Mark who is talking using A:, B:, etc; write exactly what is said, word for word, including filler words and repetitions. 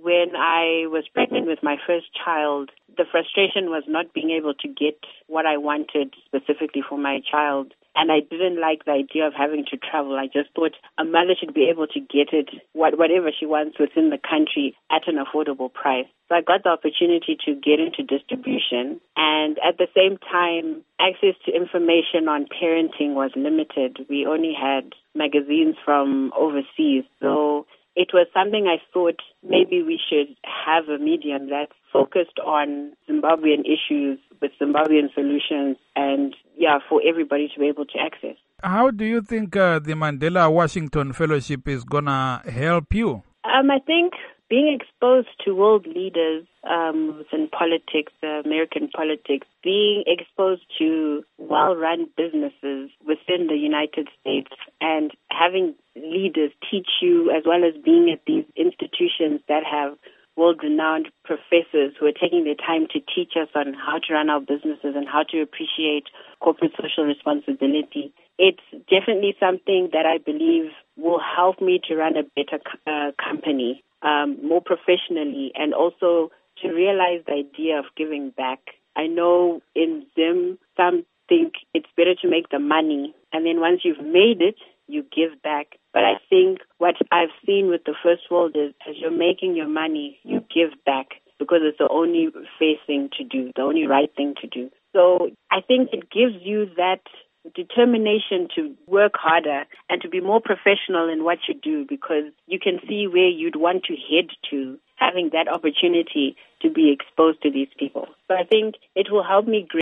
A: when I was pregnant with my first child, the frustration was not being able to get what I wanted specifically for my child. And I didn't like the idea of having to travel. I just thought a mother should be able to get it, what, whatever she wants within the country at an affordable price. So I got the opportunity to get into distribution. And at the same time, access to information on parenting was limited. We only had magazines from overseas. So it was something I thought maybe we should have a medium that's focused on Zimbabwean issues with Zimbabwean solutions and, yeah, for everybody to be able to access.
B: How do you think uh, the Mandela Washington Fellowship is going to help you?
A: Um, I think being exposed to world leaders um, within politics, uh, American politics, being exposed to well-run businesses within the United States and having leaders teach you, as well as being at these institutions that have world-renowned professors who are taking their time to teach us on how to run our businesses and how to appreciate corporate social responsibility. It's definitely something that I believe will help me to run a better uh, company um, more professionally, and also to realize the idea of giving back. I know in Zim, some think it's better to make the money, and then once you've made it, you give back. But I think what I've seen with the First World is, as you're making your money, you give back, because it's the only fair thing to do, the only right thing to do. So I think it gives you that determination to work harder and to be more professional in what you do, because you can see where you'd want to head to, having that opportunity to be exposed to these people. So I think it will help me grow